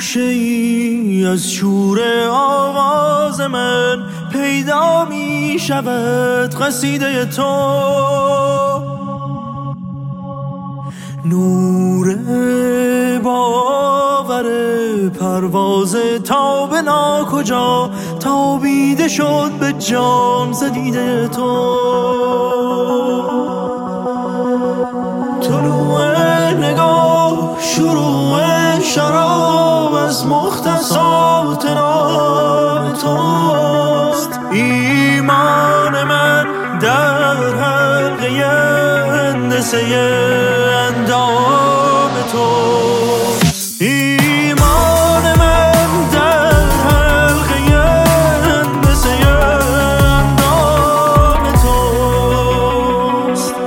گوشه‌ای از شور آواز من پیدا می شود قصیده تو. نور باور پرواز تا به ناکجا تابیده شد به جام زدیده تو. طلوع نگاه شروع شراب از مختصات نام توست. ایمان من در حلقه هندسه اندام توست. ایمان من در حلقه هندسه اندام توست.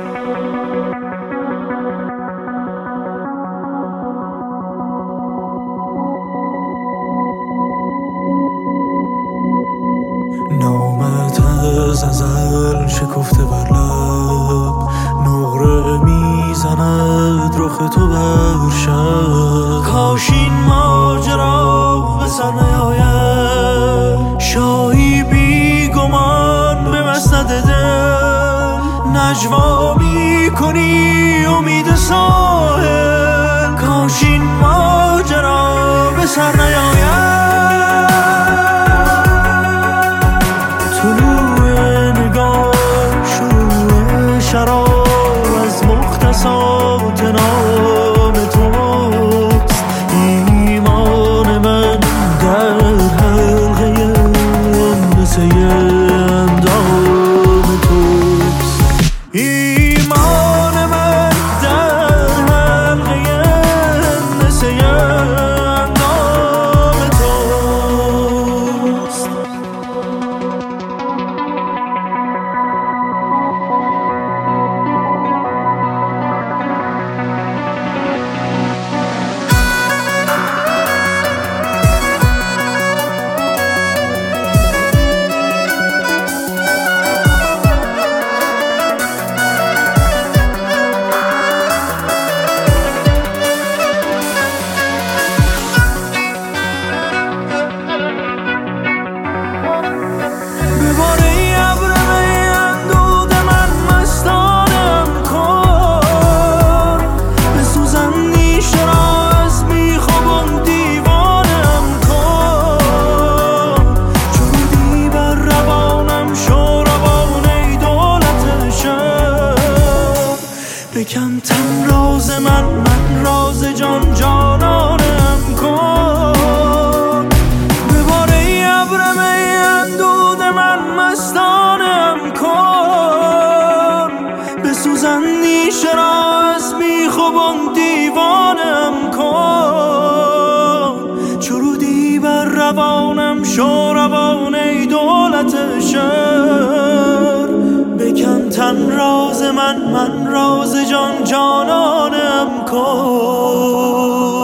نامت از ازل شکفته بر لب، نقره میزند رخ تو بر شب. کاش این ماجرا به سر نیاید، شاهی بی گمان به مسند دل. نجوا میکنی امید ساحل، کاش این ماجرا به سر نیاید. شراب از مختصات نام توست. ایمان من در حلقه هندسه اندام توست. ایمان من در حلقه هندسه اندام توست. بکن تن راز من راز جان جانانم کن. بباره ای ابرم ای اندود من مستانم کن. بسوزن نیشه را از بیخوابان دیوانم کن. چرودی بر روانم شو روان ای دولت شهر. بکن تن راز من راز جان جانانم کن.